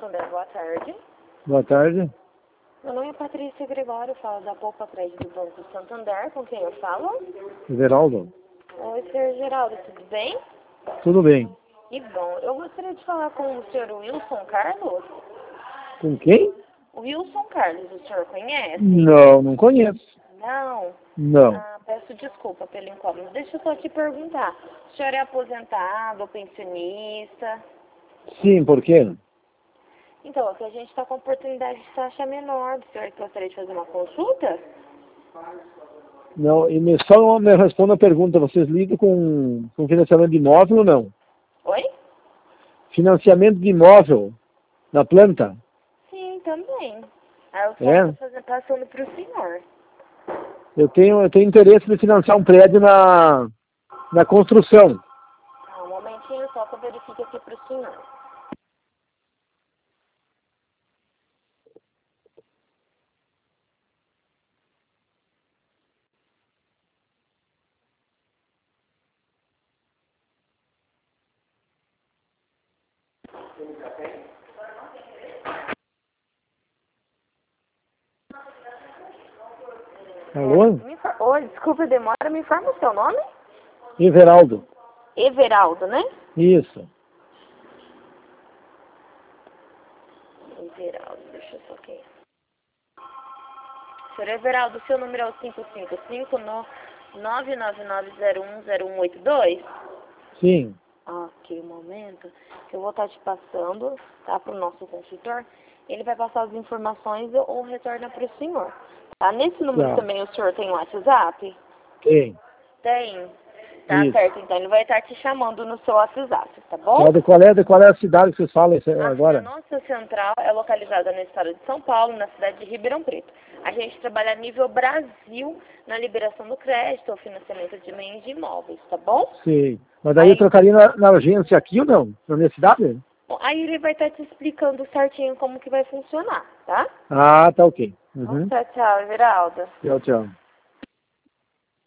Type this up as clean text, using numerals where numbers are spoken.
Santander, boa tarde. Boa tarde. Meu nome é Patrícia Gregório, falo da Poupa Crédito do Banco Santander, com quem eu falo? Geraldo. Oi, senhor Geraldo, tudo bem? Tudo bem. Que bom. Eu gostaria de falar com o senhor Wilson Carlos. Com quem? O Wilson Carlos, o senhor conhece? Não, não conheço. Não? Não. Ah, peço desculpa pelo incômodo. Deixa eu só te perguntar. O senhor é aposentado ou pensionista? Sim, por quê? Então, aqui a gente está com oportunidade de taxa menor. O senhor gostaria de fazer uma consulta? Não, só me responda a pergunta, vocês lidam com financiamento de imóvel ou não? Oi? Financiamento de imóvel na planta? Sim, também. Aí eu É? estou passando para o senhor. Eu tenho interesse de financiar um prédio na construção. Um momentinho só que eu verifique aqui para o senhor. Alô? Oi, desculpa a demora, me informa o seu nome? Everaldo. Everaldo, né? Isso. Everaldo, deixa eu só aqui. Senhor Everaldo, seu número é o 555-999010182? Sim. Ok, um momento, que eu vou estar te passando, tá, para o nosso consultor. Ele vai passar as informações ou retorna para o senhor. Tá? Nesse número Tá. também o senhor tem WhatsApp? Tem. Tem. Tá Isso. certo, então ele vai estar te chamando no seu WhatsApp, tá bom? Tá, qual é a cidade que vocês falam A agora? nossa central é localizada no estado de São Paulo, na cidade de Ribeirão Preto. A gente trabalha a nível Brasil na liberação do crédito ou financiamento de bens de imóveis, tá bom? Sim. Mas daí eu trocaria na agência aqui ou não? Na minha cidade? Bom, aí ele vai estar te explicando certinho como que vai funcionar, tá? Ah, tá ok. Bom, Uhum. tchau, tchau, Everaldo. Tchau, tchau.